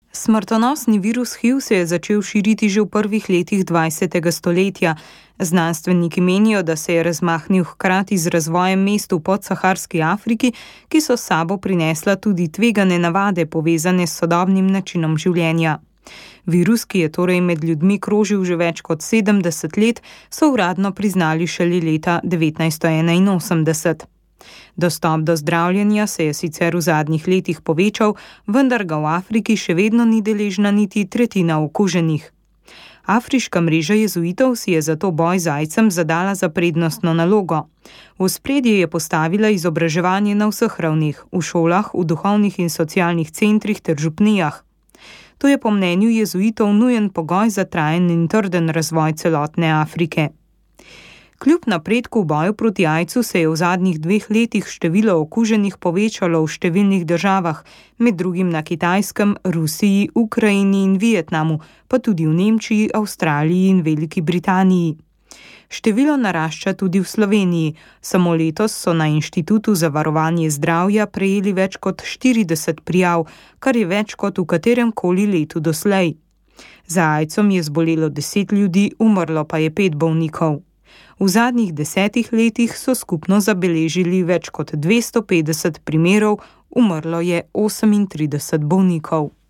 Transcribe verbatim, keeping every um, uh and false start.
Smrtonosni virus H I V se je začel širiti že v prvih letih dvajsetega stoletja. Znanstveniki menijo, da se je razmahnil hkrati z razvojem mest v podsaharski Afriki, ki so s sabo prinesla tudi tvegane navade povezane s sodobnim načinom življenja. Virus, ki je torej med ljudmi krožil že več kot sedemdeset let, so uradno priznali šele leta devetnajststo enainosemdeset. Dostop do zdravljenja se je sicer v zadnjih letih povečal, vendar ga v Afriki še vedno ni deležna niti tretjina okuženih. Afriška mreža jezuitov si je zato boj z aidsom zadala za prednostno nalogo. V ospredje je postavila izobraževanje na vseh ravneh, v šolah, v duhovnih in socialnih centrih ter župnijah. To je po mnenju jezuitov nujen pogoj za trajen in trden razvoj celotne Afrike. Kljub napredku v boju proti aidsu se je v zadnjih dveh letih število okuženih povečalo v številnih državah, med drugim na Kitajskem, Rusiji, Ukrajini in Vietnamu, pa tudi v Nemčiji, Avstraliji in Veliki Britaniji. Število narašča tudi v Sloveniji. Samo letos so na Inštitutu za varovanje zdravja prejeli več kot štirideset prijav, kar je več kot v katerem koli letu doslej. Za aidsom je zbolelo deset ljudi, umrlo pa je pet bolnikov. V zadnjih desetih letih so skupno zabeležili več kot dvesto petdeset primerov, umrlo je osemintrideset bolnikov.